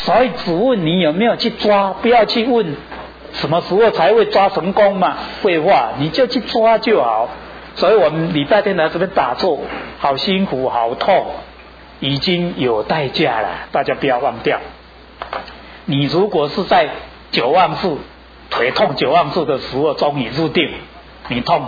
所以只问你有没有去抓，不要去问什么时候才会抓成功嘛，废话，你就去抓就好。所以我们礼拜天来这边打坐，好辛苦，好痛，已经有代价了，大家不要忘掉。你如果是在9万次腿痛9万次的时候终于入定，你痛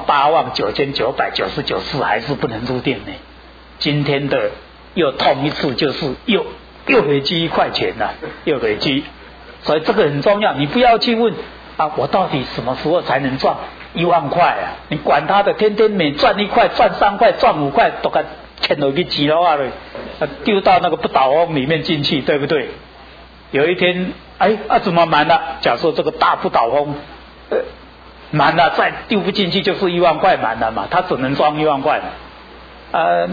89999次还是不能入定呢。今天的又痛一次，就是又累积1块钱了，又累积。所以这个很重要，你不要去问啊，我到底什么时候才能赚1万块啊？你管他的，天天每赚1块、赚3块、赚5块，都给牵到去钱的话了，丢到那个不倒翁里面进去，对不对？有一天，怎么满了？假设这个大不倒翁满了，再丢不进去就是1万块满了嘛，它只能装1万块。那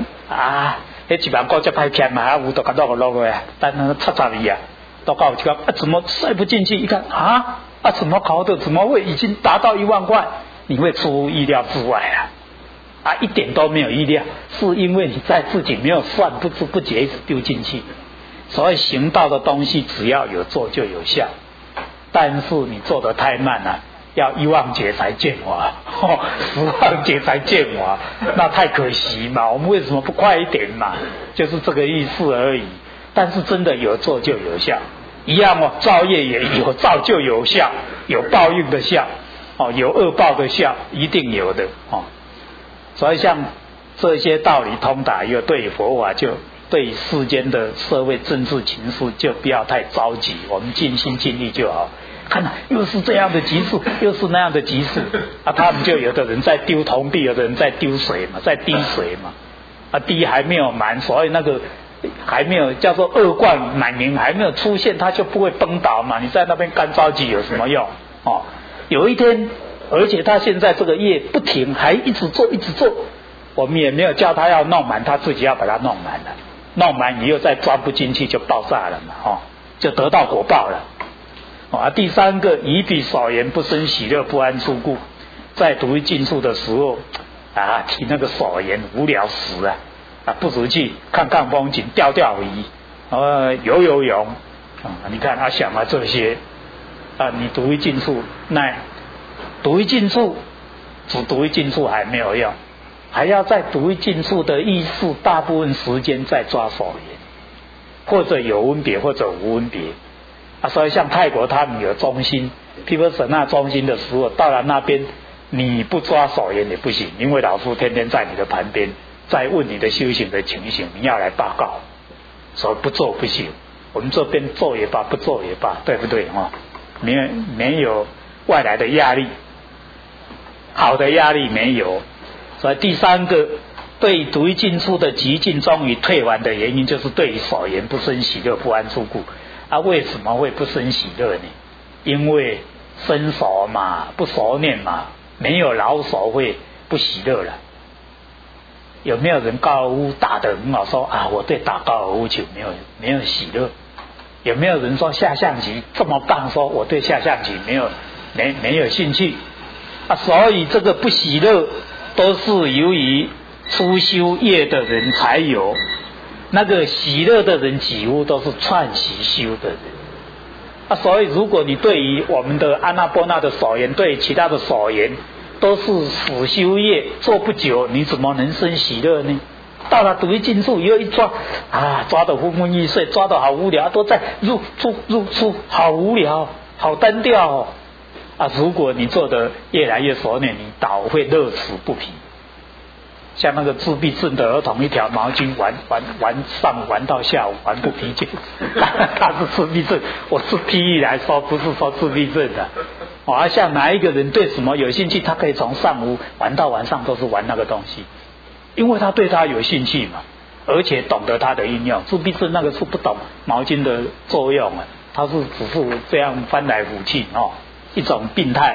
1万块就歹骗嘛，有都给落落呀，但那插你啊，都搞这个怎么塞不进去？一看怎么搞的？怎么会已经达到1万块？你会出乎意料之外一点都没有意料，是因为你在自己没有算，不知不觉一直丢进去。所以行道的东西只要有做就有效，但是你做得太慢了，要1万劫才见我，10万劫才见我，那太可惜嘛。我们为什么不快一点嘛？就是这个意思而已。但是真的有做就有效，一样造业也有造就有效，有报应的效有恶报的效，一定有的所以像这些道理通达，又对佛法就对世间的社会政治情势就不要太着急，我们尽心尽力就好。看又是这样的急事，又是那样的急事他们就有的人在丢铜币，有的人在丢水嘛，在滴水嘛滴还没有满，所以那个还没有叫做恶贯满盈还没有出现，它就不会崩倒嘛。你在那边干着急有什么用有一天，而且他现在这个业不停，还一直做，我们也没有叫他要弄满，他自己要把它弄满了，弄满以后再钻不进去就爆炸了嘛就得到果报了第3个，以彼所言不生喜乐不安处故，在独一尽处的时候提那个所言无聊死不如去看看风景，钓鱼游泳你看他想这些你独一尽处，那独一尽处只独一尽处还没有用，还要在独一尽处的意识大部分时间在抓所言，或者有分别或者无分别所以像泰国他们有中心，譬如神那中心的时候，到了那边你不抓所言也不行，因为老师天天在你的旁边在问你的修行的情形，你要来报告，所以不做不行。我们这边做也罢，不做也罢，对不对没有外来的压力，好的压力没有。所以第3个，对独一尽处的极尽终于退完的原因，就是对于所言不生喜乐不安处故为什么会不生喜乐呢？因为生熟嘛，不熟念嘛，没有老手会不喜乐了。有没有人高尔夫打得很好说我对打高尔夫球没有喜乐？有没有人说下象棋这么棒，说我对下象棋没有兴趣所以这个不喜乐都是由于初修业的人才有，那个喜乐的人几乎都是串习修的人所以如果你对于我们的阿那波那的所言，对其他的所言都是死修业，做不久你怎么能生喜乐呢？到了独一尽处又一抓抓得昏昏欲睡，抓得好无聊，都在入出，好无聊，好单调如果你做得越来越熟练，你倒会乐此不疲。像那个自闭症的儿童，一条毛巾玩上玩到下午，玩不疲倦他是自闭症，我是譬喻来说，不是说自闭症的像哪一个人对什么有兴趣，他可以从上午玩到晚上都是玩那个东西，因为他对他有兴趣嘛，而且懂得它的应用。自闭症那个是不懂毛巾的作用他是只是这样翻来覆去一种病态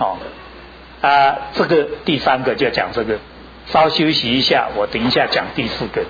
这个第3个就讲这个，稍休息一下，我等一下讲第4个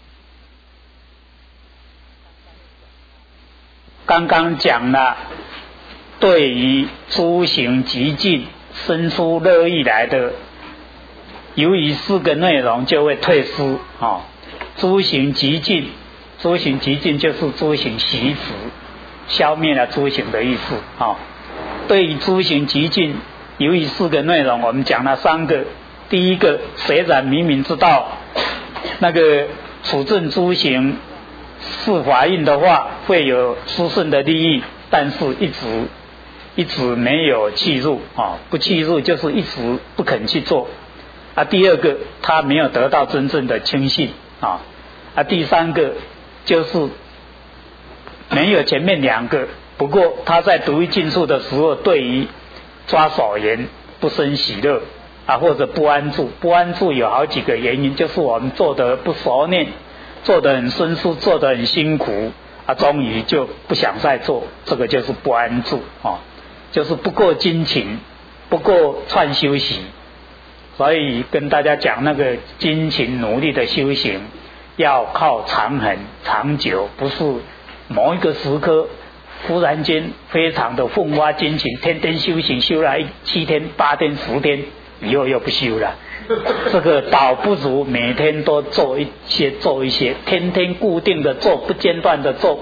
刚刚讲了对于诸行极尽生出乐意来的，由于4个内容就会退失诸行极尽，诸行极尽就是诸行习执消灭了诸行的意思啊。对于诸行极尽，由于4个内容，我们讲了3个。第一个，虽然明明知道那个处正诸行是法印的话会有殊胜的利益，但是一直没有契入啊，不契入就是一直不肯去做啊。第二个，他没有得到真正的清信啊。第3个就是没有前面2个，不过他在独一尽处的时候，对于抓所缘不生喜乐啊，或者不安住。不安住有好几个原因，就是我们做得不熟练，做得很生疏，做得很辛苦啊，终于就不想再做，这个就是不安住啊，就是不够精勤，不够串修习。所以跟大家讲，那个精勤努力的修行要靠长恒长久，不是某一个时刻忽然间非常的奋发精勤，天天修行，修了7天8天10天以后又不修了，这个倒不如每天都做一些，天天固定的做，不间断的做，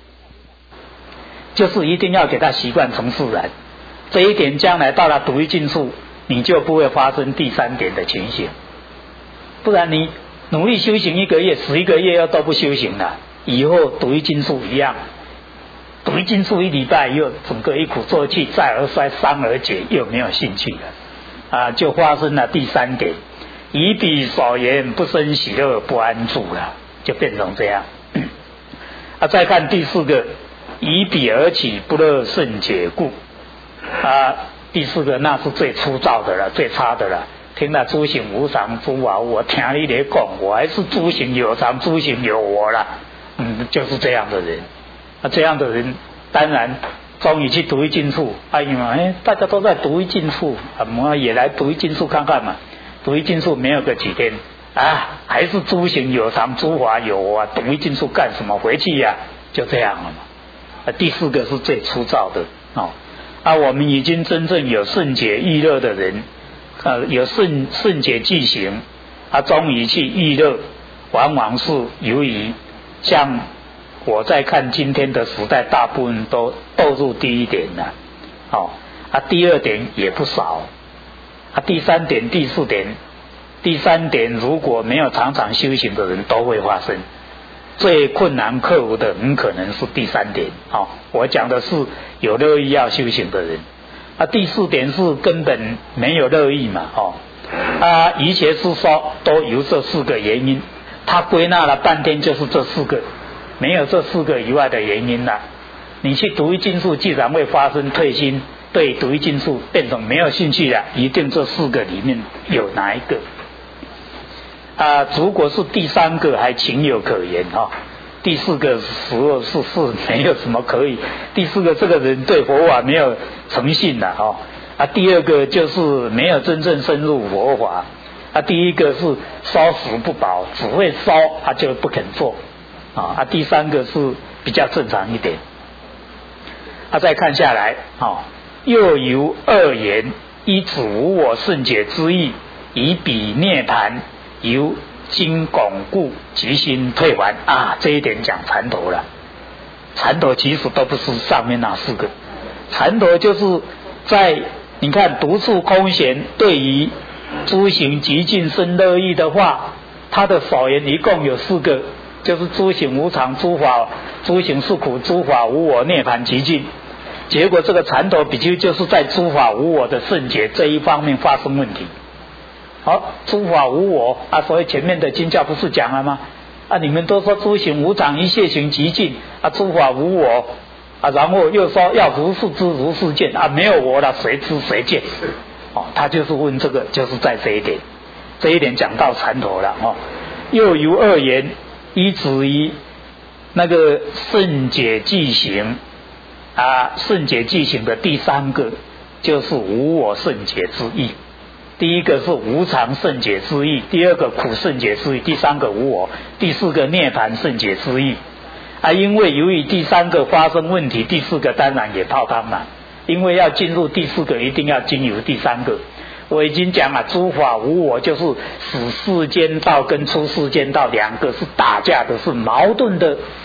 就是一定要给他习惯成自然。这一点将来到了独一尽处，你就不会发生第3点的情形。不然你努力修行1个月11个月又都不修行了，以后独一尽处一样，独一尽处1礼拜又整个一鼓作气，再而衰3而竭，又没有兴趣了啊，就发生了第3点，以彼所言不生喜乐不安住了，就变成这样啊。再看第4个，以彼而起不乐甚解故啊。第4个那是最粗糙的了，最差的了。听了诸行无常，诸法无我，听你来讲，我还是诸行有常，诸行有我了。就是这样的人啊，这样的人当然终于去独一尽处。哎呀，大家都在独一尽处，我们也来独一尽处看看嘛。独一尽处没有个几天啊，还是诸行有常，诸法有我啊，独一尽处干什么？回去呀，就这样了嘛。第4个是最粗糙的哦。我们已经真正有圣解意乐的人，有圣解具行，终于去意乐，往往是由于像我在看今天的时代，大部分都堕入第1点了，第2点也不少，第3点、第4点，第3点如果没有常常修行的人都会发生。最困难克服的很可能是第3点我讲的是有乐意要修行的人第4点是根本没有乐意嘛一切是说都由这4个原因，他归纳了半天就是这4个，没有这4个以外的原因了。你去独一尽处既然会发生退心，对独一尽处变成没有兴趣了，一定这4个里面有哪一个如果是第3个还情有可原第4个时候是没有什么可以。第4个这个人对佛法没有诚信了第2个就是没有真正深入佛法第1个是烧死不保，只会烧他就不肯做第3个是比较正常一点再看下来又由2言，依止无我圣解之意，以彼涅槃由经巩固即心退还这一点讲禅陀了。禅陀其实都不是上面那4个，禅陀就是在你看独处空闲，对于诸行极尽生乐意的话，他的所言一共有4个，就是诸行无常，诸行是苦，诸法无我，涅槃极尽。结果这个禅陀比丘就是在诸法无我的圣解这一方面发生问题。诸法无我所以前面的经教不是讲了吗？你们都说诸行无常，一切行极尽诸法无我然后又说要如是知如是见没有我了，谁知谁见他就是问这个，就是在这一点讲到禅陀了又由2言，依止于那个圣解具行圣解具行的第3个就是无我圣解之意。第1个是无常圣解之意，第2个苦圣解之意，第3个无我，第4个涅槃圣解之意因为由于第3个发生问题，第4个当然也泡汤了，因为要进入第4个一定要经由第3个。我已经讲了，诸法无我就是使世间道跟出世间道2个是打架的，是矛盾的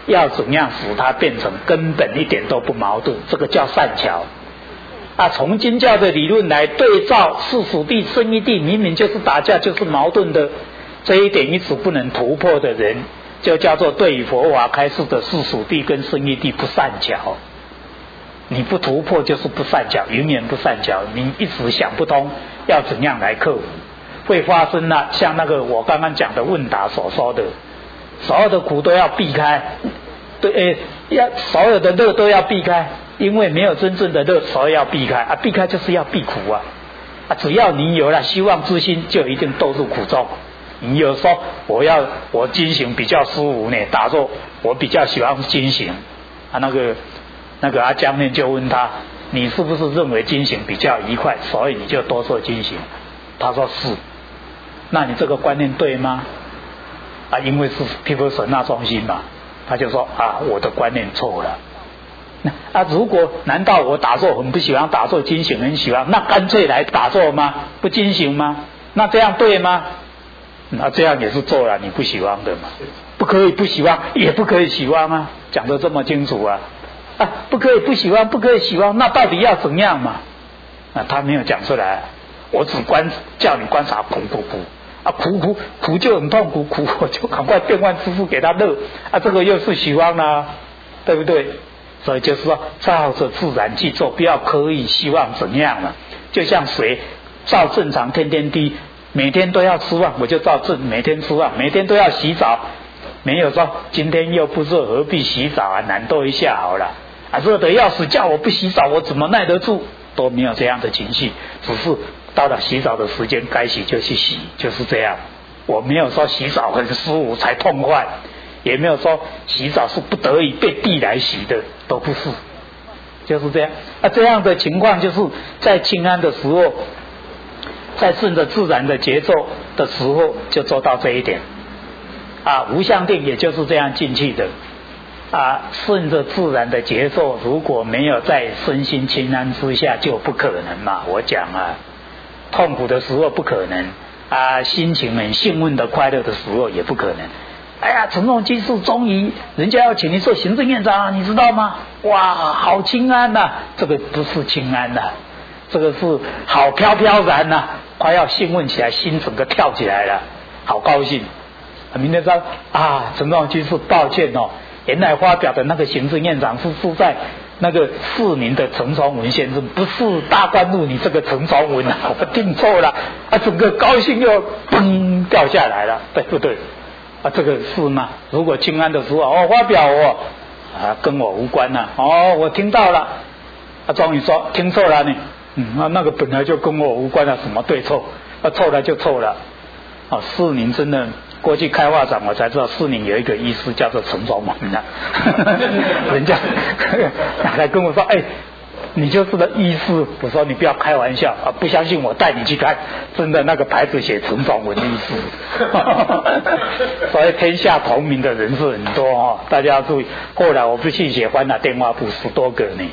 要怎样使它变成根本一点都不矛盾，这个叫善巧。从经教的理论来对照世俗谛、生义谛，明明就是打架，就是矛盾的，这一点一直不能突破的人，就叫做对于佛法开示的世俗谛跟生义谛不善巧。你不突破就是不善巧，永远不善巧，你一直想不通要怎样来克服，会发生像那个我刚刚讲的问答所说的，所有的苦都要避开，对，所有的乐都要避开，因为没有真正的乐，所以要避开避开就是要避苦只要你有了希望之心，就一定堕入苦中。你有说我经行比较舒服呢，打坐我比较喜欢经行那个阿江面就问他，你是不是认为经行比较愉快，所以你就多做经行？他说是。那你这个观念对吗？因为是毗婆舍那中心嘛，他就说我的观念错了。如果难道我打坐很不喜欢打坐，经行很喜欢，那干脆来打坐吗？不经行吗？那这样对吗？那这样也是做了你不喜欢的嘛，不可以不喜欢，也不可以喜欢啊，讲得这么清楚不可以不喜欢，不可以喜欢，那到底要怎样嘛？他没有讲出来，我只叫你观察苦苦就很痛苦，苦我就赶快变换支付给他乐这个又是喜欢对不对？所以就是说照着自然去做，不要刻意希望怎样了。就像水照正常天天滴，每天都要吃饭，我就照正每天吃饭，每天都要洗澡，没有说今天又不热何必洗澡懒惰一下好了热得要死，叫我不洗澡我怎么耐得住，都没有这样的情绪，只是到了洗澡的时间该洗就去洗，就是这样。我没有说洗澡很舒服才痛快，也没有说洗澡是不得已被逼来洗的，都不是，就是这样这样的情况就是在清安的时候，在顺着自然的节奏的时候就做到这一点无相定也就是这样进去的顺着自然的节奏，如果没有在身心清安之下就不可能嘛。我讲痛苦的时候不可能心情很兴奋的快乐的时候也不可能。陈仲基是终于人家要请你做行政院长你知道吗？哇，好清安这个不是清安这个是好飘飘然快要兴奋起来，心整个跳起来了，好高兴。明天说陈仲基是抱歉原来发表的那个行政院长是住在那个市民的陈崇文先生，不是大观路你这个陈崇文我听错了整个高兴又嘣掉下来了，对不对这个是吗？如果清安的时候发表跟我无关我听到了终于说听错了呢那个本来就跟我无关什么对错错了就错了市民真的过去开画展我才知道市民有一个医师叫做陈崇文人家来跟我说你就是个医师，我说你不要开玩笑不相信我带你去看，真的那个牌子写陈崇文医师所以天下同名的人是很多大家要注意。后来我不去写翻了电话簿10多个呢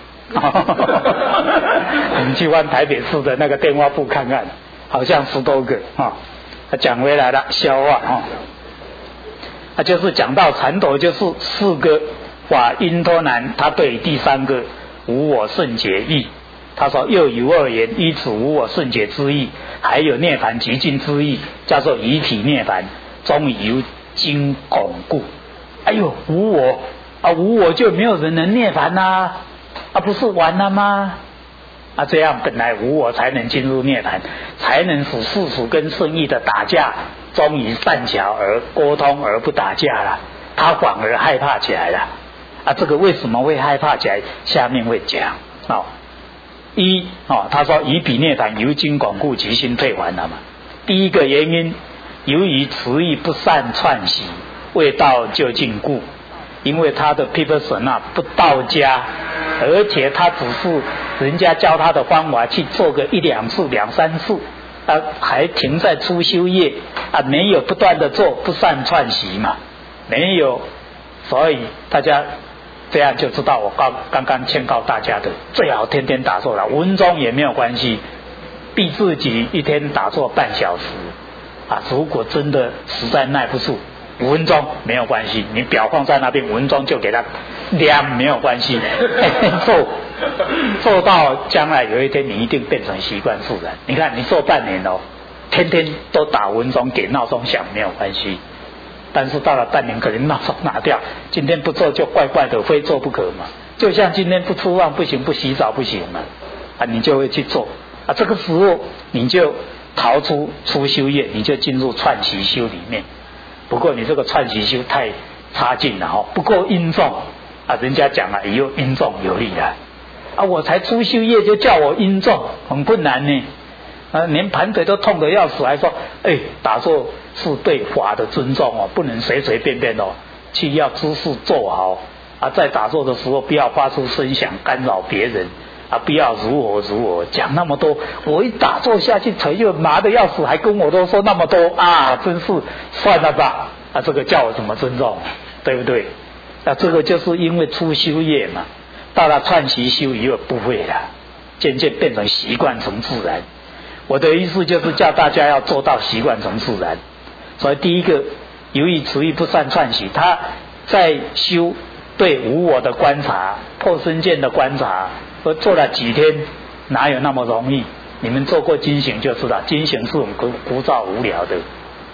你们去翻台北市的那个电话簿看看，好像10多个讲回来了消化就是讲到禅陀就是4个法因托难，他对第3个无我圣解义，他说又有2言，依此无我圣解之意，还有涅槃极尽之意，叫做遗体涅槃，终由经巩固。无我无我就没有人能涅槃不是完了吗？这样本来无我才能进入涅槃，才能使世俗跟圣义的打架终于善巧而沟通而不打架了，他反而害怕起来了这个为什么会害怕起来？下面会讲他说以彼涅槃由经巩固即心退还了嘛。第一个原因，由于词义不善串习，未到就近故，因为他的毗婆舍那不到家，而且他只是人家教他的方法去做个1、2次、2、3次还停在初修业没有不断的做，不善串习嘛，没有，所以大家这样就知道我刚刚劝告大家的，最好天天打坐了，文中也没有关系，逼自己一天打坐半小时如果真的实在耐不住 5分钟没有关系，你表放在那边5分钟就给它量没有关系，做到将来有一天你一定变成习惯自然。你看你做半年哦，天天都打5分钟给闹钟响没有关系，但是到了半年可能闹钟拿掉，今天不做就怪怪的，非做不可嘛。就像今天不出饭不行，不洗澡不行嘛，你就会去做这个时候你就逃出初修业，你就进入串习修里面。不过你这个串习修太差劲了不够殷重人家讲以后殷重有力我才初修业就叫我殷重，很困难呢连盘腿都痛得要死，还说打坐是对法的尊重不能随随便便去要姿势做好在打坐的时候不要发出声响干扰别人不要如何讲那么多，我一打坐下去腿就麻得要死，还跟我都说那么多真是算了吧这个叫我怎么尊重，对不对？这个就是因为初修业嘛，到了串习修以后不会了，渐渐变成习惯成自然。我的意思就是叫大家要做到习惯成自然。所以第一个由于持意不善串习，他在修对无我的观察、破身见的观察，做了几天哪有那么容易？你们做过经行就知道，经行是很枯燥无聊的。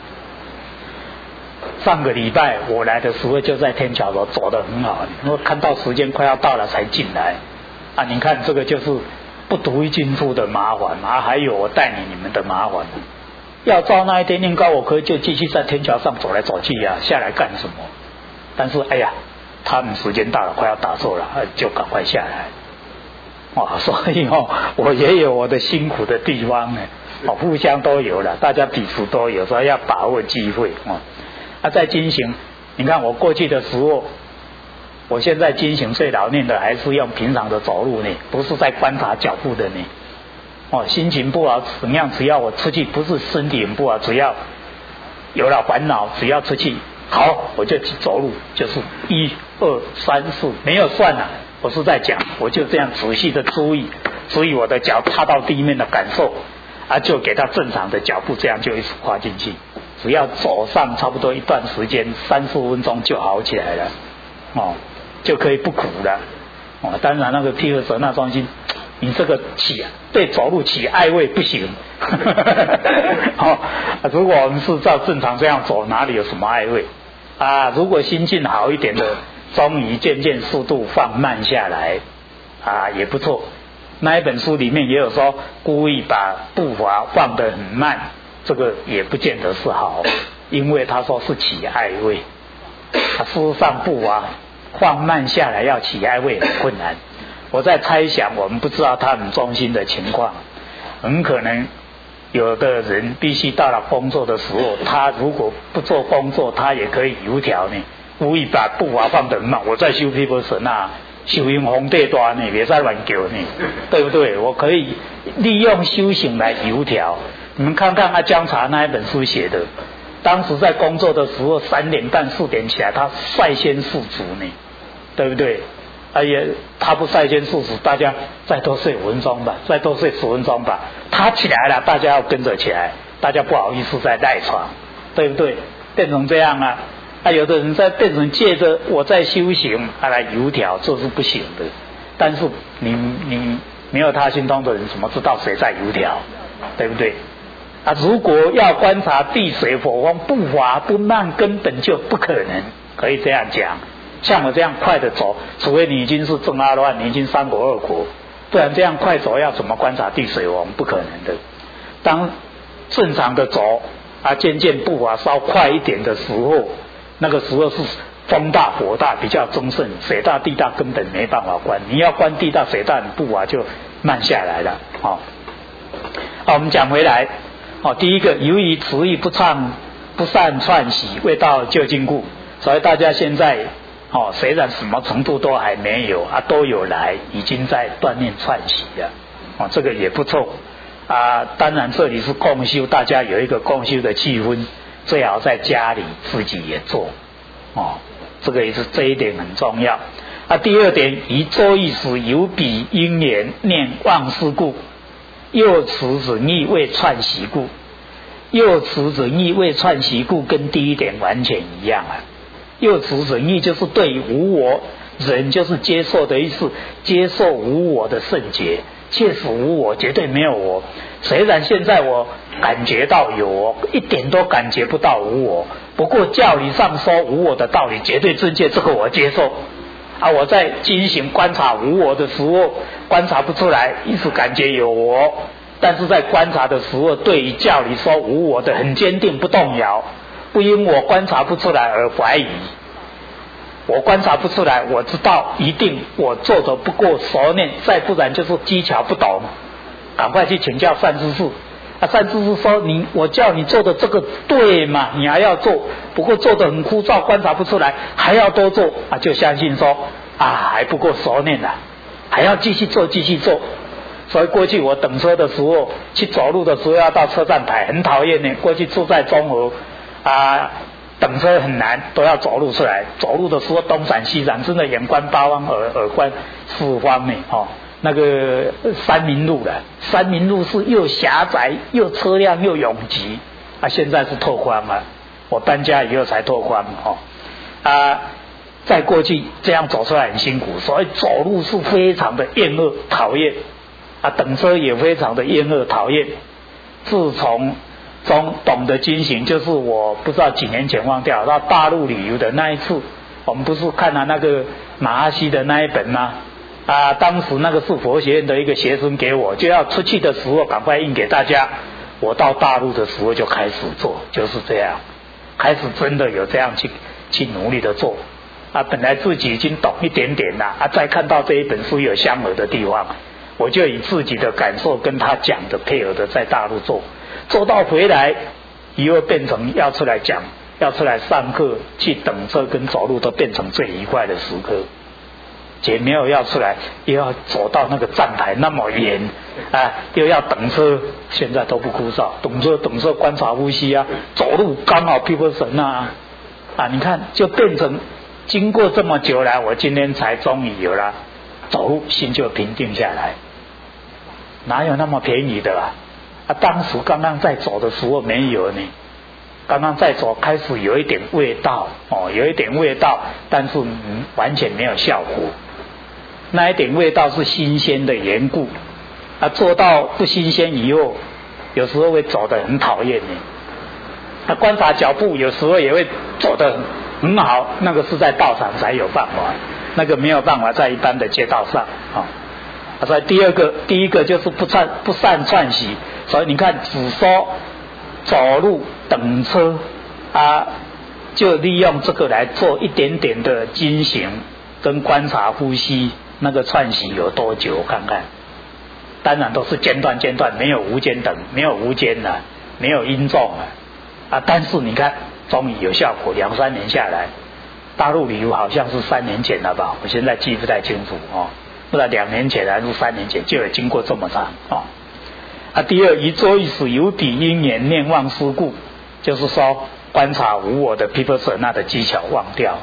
上个礼拜我来的时候就在天桥头走得很好，我看到时间快要到了才进来你看这个就是不独一进出的麻烦还有我带你们的麻烦。要照那一天念高，我可以就继续在天桥上走来走去下来干什么？但是他们时间到了快要打坐了就赶快下来所以我也有我的辛苦的地方互相都有了，大家彼此都有，所以要把握机会在经行，你看我过去的时候，我现在经行最老练的还是用平常的走路呢，不是在观察脚步的呢心情不好怎样，只要我出去，不是身体很不好，只要有了烦恼，只要出去好我就去走路，就是1、2、3、4没有算了，我是在讲，我就这样仔细的注意我的脚踏到地面的感受就给他正常的脚步，这样就一直跨进去，只要走上差不多一段时间3、4分钟就好起来了就可以不苦了当然那个毗诃舍那中心，你这个对走路起爱畏不行如果我们是照正常这样走，哪里有什么爱畏如果心境好一点的，终于渐渐速度放慢下来也不错。那一本书里面也有说，故意把步伐放得很慢，这个也不见得是好，因为他说是起爱畏事实上步伐放慢下来要起爱畏很困难。我在猜想，我们不知道他们中心的情况，很可能有的人必须到了工作的时候，他如果不做工作，他也可以油条呢，故意把步伐放得很慢。我在修毗婆舍那修行皇帝大呢，别再乱叫呢，对不对？我可以利用修行来油条。你们看看阿姜查那一本书写的，当时在工作的时候3点半4点起来，他率先宿主呢，对不对？他不率先宿主，大家再多睡5分钟吧，再多睡10分钟吧。他起来了，大家要跟着起来，大家不好意思再赖床，对不对？变成这样有的人在变成借着我在修行来油条，这是不行的。但是你没有他心通的人，怎么知道谁在油条？对不对？如果要观察地水火风，步伐不慢，根本就不可能。可以这样讲，像我这样快的走，除非你已经是正阿罗汉，你已经3果2果，不然这样快走要怎么观察地水火风？不可能的。当正常的走渐渐步伐稍快一点的时候，那个时候是风大火大比较增盛，水大地大根本没办法观，你要观地大水大，你步伐就慢下来了我们讲回来第一个，由于持意不善串习，未到究竟故，所以大家现在虽然什么程度都还没有都有来，已经在锻炼串习了这个也不错当然这里是共修，大家有一个共修的气氛，最好在家里自己也做这个也是这一点很重要第二点，以作意时有彼因缘念忘事故，又持忍意为串习故。 又持仁义未串习故，跟第一点完全一样啊。又持仁义就是对于无我，仁就是接受的意思，接受无我的圣洁，切实无我，绝对没有我。虽然现在我感觉到有我，一点都感觉不到无我，不过教理上说无我的道理绝对正确，这个我接受啊。我在进行观察无我的时候，观察不出来，一直感觉有我，但是在观察的时候，对于教理说无我的很坚定不动摇，不因我观察不出来而怀疑。我观察不出来，我知道一定我做的不够熟练，再不然就是技巧不懂，赶快去请教善知识。善知识说我叫你做的这个对嘛，你还要做，不过做的很枯燥，观察不出来，还要多做就相信说还不够熟练了，还要继续做继续做。所以过去我等车的时候，去走路的时候要到车站牌，很讨厌呢。过去住在中和等车很难，都要走路出来。走路的时候东闪西闪，真的眼观八方，耳观四方呢。那个三民路的，三民路是又狭窄又车辆又拥挤现在是拓宽了，我搬家以后才拓宽在过去这样走出来很辛苦，所以走路是非常的厌恶讨厌等车也非常的厌恶讨厌。自从懂得经行，就是我不知道几年前忘掉到大陆旅游的那一次，我们不是看了那个马哈西的那一本吗？当时那个是佛学院的一个学生给我，就要出去的时候赶快印给大家。我到大陆的时候就开始做，就是这样，开始真的有这样去努力的做本来自己已经懂一点点了再看到这一本书有相合的地方，我就以自己的感受跟他讲的配合的在大陆做到回来以后变成要出来讲，要出来上课，去等车跟走路都变成最愉快的时刻。姐没有要出来，又要走到那个站台那么远又要等车，现在都不枯燥，等车观察呼吸走路刚好皮肤神你看就变成经过这么久来，我今天才终于有了走路，心就平定下来。哪有那么便宜的当时刚刚在走的时候没有呢，刚刚在走开始有一点味道有一点味道，但是完全没有效果。那一点味道是新鲜的缘故做到不新鲜以后，有时候会走得很讨厌呢。观察脚步有时候也会走得很好，那个是在道场才有办法，那个没有办法在一般的街道上所以第一个就是不善串习。所以你看只说走路等车就利用这个来做一点点的经行跟观察呼吸，那个串习有多久看看。当然都是间断，没有无间等，没有无间没有音重但是你看终于有效果，2-3年下来，大陆旅游好像是3年前了吧，我现在记不太清楚不知道2年前还是3年前就有经过这么长第二，一坐一死有彼因缘念忘思故，就是说观察无我的毗婆舍那的技巧忘掉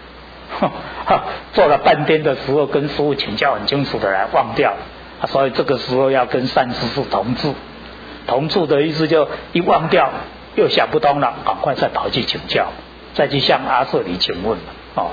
做了半天的时候跟师父请教很清楚的来忘掉所以这个时候要跟善知识同住的意思，就一忘掉又想不通了，赶快再跑去请教，再去向阿舍里请问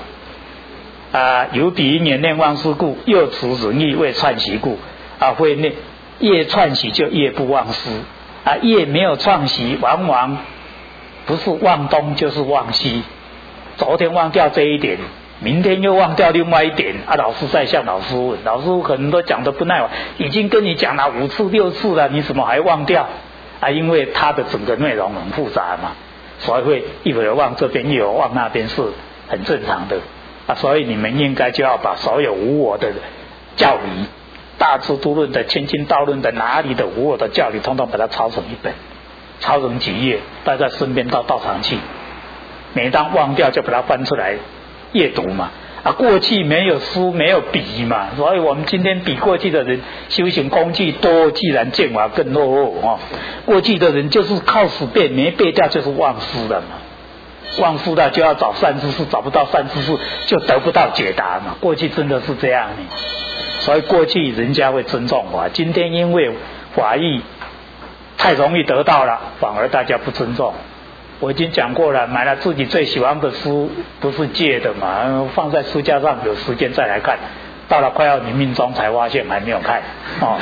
有彼因缘念忘思故，又持仁义未串习故会念越串习就越不忘思越没有串习，往往不是忘东就是忘西。昨天忘掉这一点，明天又忘掉另外一点老师再向老师问，老师可能都讲得不耐烦，已经跟你讲了5次6次了，你怎么还忘掉因为它的整个内容很复杂嘛，所以会一会儿忘这边一会儿忘那边，是很正常的所以你们应该就要把所有无我的教理，大智度论的千经道论的哪里的无我的教理，通通把它抄成一本，抄成几页，带在身边到道场去，每当忘掉就把它翻出来阅读嘛过去没有书没有笔嘛，所以我们今天比过去的人修行工具多，既然见法更落后过去的人就是靠死背，没背掉就是忘失了嘛，忘失了就要找善知识，找不到善知识就得不到解答嘛，过去真的是这样所以过去人家会尊重法，今天因为法义太容易得到了，反而大家不尊重。我已经讲过了，买了自己最喜欢的书，不是借的嘛，放在书架上，有时间再来看。到了快要临命终才发现还没有看哦。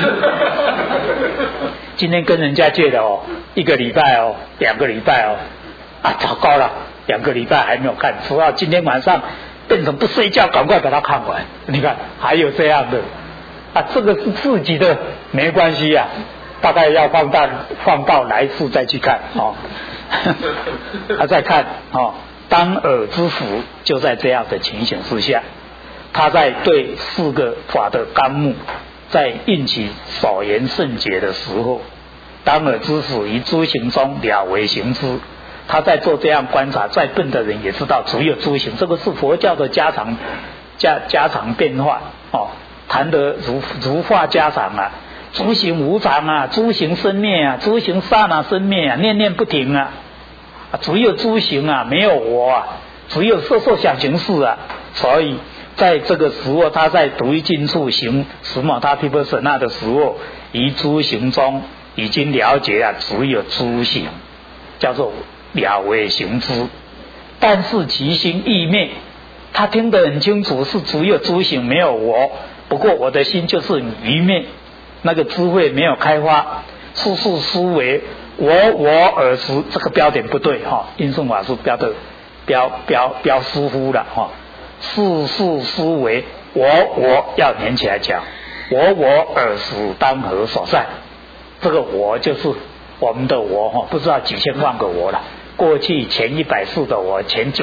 今天跟人家借的哦，1个礼拜哦，2个礼拜哦，啊，糟糕了，2个礼拜还没有看，直到今天晚上变成不睡觉，赶快把它看完。你看还有这样的啊，这个是自己的没关系啊，大概要放到来世再去看哦。他再看哦，当尔之时就在这样的情形之下，他在对4个法的纲目在印起所言圣解的时候，当尔之时于诸行中了为行之。他在做这样观察，再笨的人也知道只有诸行，这个是佛教的家常变化哦，谈得如话家常啊。诸行无常啊，诸行生灭啊，诸行刹那生灭啊，念念不停啊，只有诸行啊，没有我啊，只有色受想行识啊。所以在这个时候，他在独一境处行十摩他毗婆舍那的时候，于诸行中已经了解啊，只有诸行，叫做了为行之。但是其心意灭，他听得很清楚，是只有诸行，没有我。不过我的心就是愚昧。那个智慧没有开发，处处思维我尔时，这个标点不对哈，印顺法师标疏忽了哈，处处思维我要连起来讲，我尔时当何所在？这个我就是我们的我哈，不知道几千万个我了。过去前100世的我，前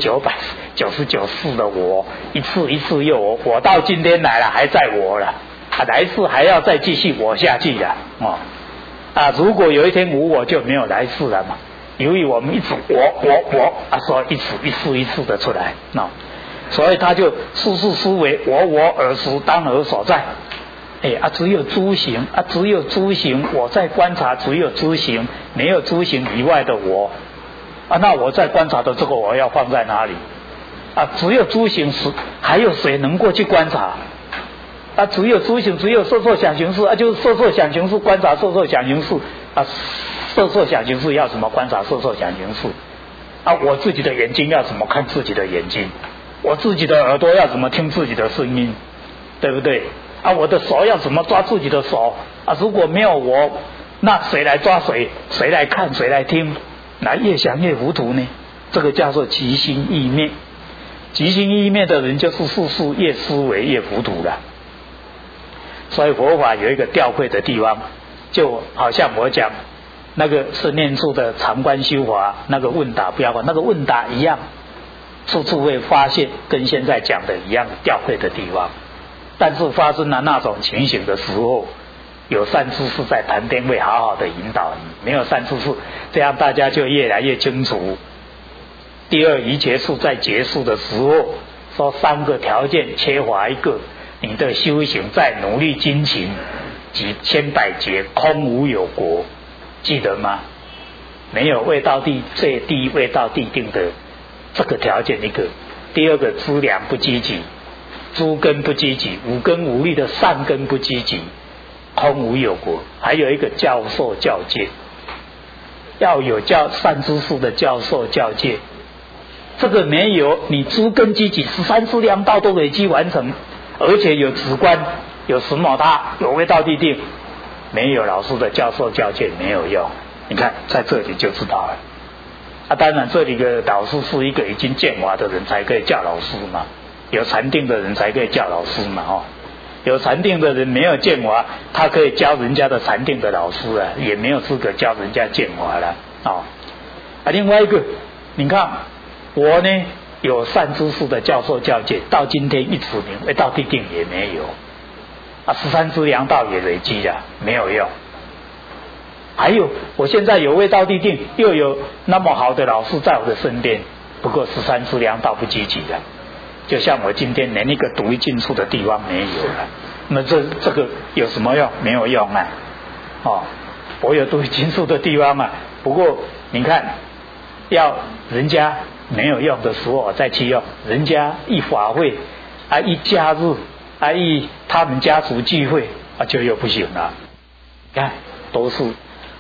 9999世的我，一次一次又我到今天来了，还在我了。来世还要再继续我下去的哦啊！如果有一天无我，就没有来世了嘛。由于我们一直我啊，所以一次的出来哦，所以他就处处思维我尔时当何所在？只有诸行啊，只有诸行，我在观察只有诸行，没有诸行以外的我啊。那我在观察的这个我要放在哪里啊？只有诸行时，还有谁能够去观察？啊，只有诸行，只有色受想行识啊，就是色受想行识观察色受想行识啊，色受想行识要怎么观察色受想行识啊？我自己的眼睛要怎么看自己的眼睛？我自己的耳朵要怎么听自己的声音？对不对？啊，我的手要怎么抓自己的手啊？如果没有我，那谁来抓谁？谁来看？谁来听？那越想越糊涂呢？这个叫做即心意灭。即心意灭的人，就是事事越思维越糊涂了。所以佛法有一个吊诡的地方，就好像我讲那个是念处的常观修法，那个问答不要管，那个问答一样，处处会发现跟现在讲的一样吊诡的地方。但是发生了那种情形的时候，有善知识在谈天会好好的引导你，没有善知识，这样大家就越来越清楚。第二，一结束在结束的时候，说3个条件缺乏一个，你的修行在努力精勤及千百劫空无有国，记得吗？没有未到地最低未到地定的这个条件一个。第二个，资粮不积极，诸根不积极，五根五力的善根不积极，空无有国。还有一个教授教戒，要有善知识的教授教戒，这个没有，你诸根积极，13资粮道都累积完成，而且有止观，有十摩他，有未到地定，没有老师的教授教戒没有用。你看在这里就知道了啊。当然这里的老师是一个已经见法的人才可以叫老师嘛，有禅定的人才可以叫老师嘛哦。有禅定的人没有见法，他可以教人家的禅定的老师啊，也没有资格教人家见法了哦。啊，另外一个，你看我呢有善知识的教授教戒，到今天一指明未到地定也没有啊，13资粮道也累积了，没有用。还有我现在有未到地定，又有那么好的老师在我的身边，不过13资粮道不积极了，就像我今天连一个独一境处的地方没有了，那这个有什么用？没有用啊！哦，我有独一境处的地方啊，不过你看，要人家没有用的时候我再去用，人家一法会啊，一假日啊，他们家族聚会啊，就又不行了。看，都是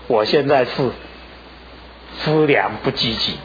我现在是资粮不积极，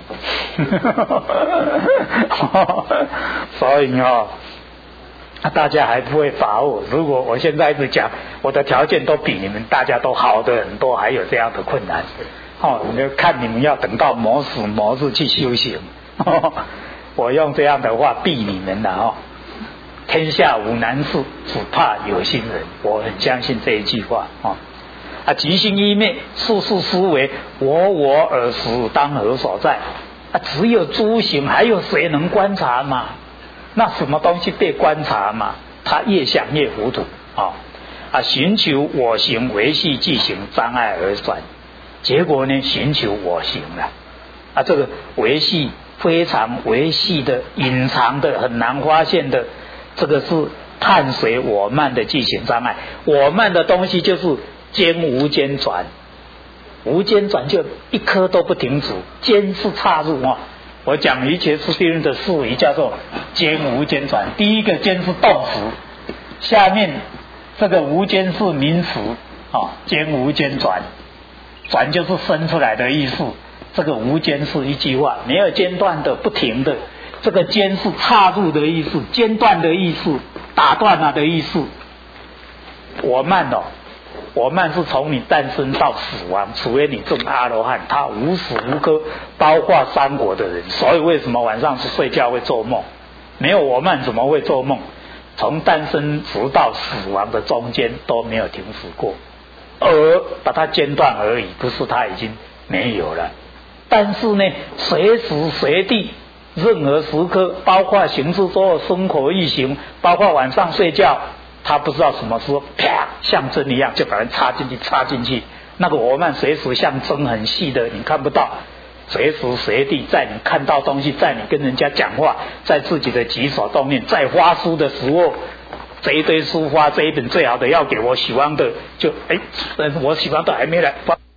所以大家还不会把握。如果我现在一直讲我的条件都比你们大家都好的很多，还有这样的困难，你就看你们要等到某时某日去修行。我用这样的话避你们了天下无难事，只怕有心人。我很相信这一句话即心一灭，世事思维，我尔时当何所在？只有诸行，还有谁能观察嘛？那什么东西被观察嘛？他越想越糊涂寻求我行维系即行，障碍而转，结果呢，寻求我行了这个维系非常维系的、隐藏的、很难发现的，这个是探随我慢的即行障碍。我慢的东西就是间无间转，无间转就一颗都不停止，间是插入我讲一切是定的术语叫做间无间转。第一个间是动词，下面这个无间是名词间无间转，转就是生出来的意思。这个无间是一句话，没有间断的、不停的。这个间是插入的意思，间断的意思，打断了的意思。我慢是从你诞生到死亡，除非你证阿罗汉，他无时无刻，包括三国的人。所以为什么晚上是睡觉会做梦？没有我慢怎么会做梦？从诞生直到死亡的中间都没有停止过，而把它间断而已，不是它已经没有了。但是呢，随时随地任何时刻，包括行住坐生活意行，包括晚上睡觉，他不知道什么时候啪像针一样就把人插进去。那个我慢随时像针很细的，你看不到，随时随地在你看到东西，在你跟人家讲话，在自己的举手动念，在发书的时候，这一堆书发这一本最好的要给我喜欢的，就我喜欢的还没来发。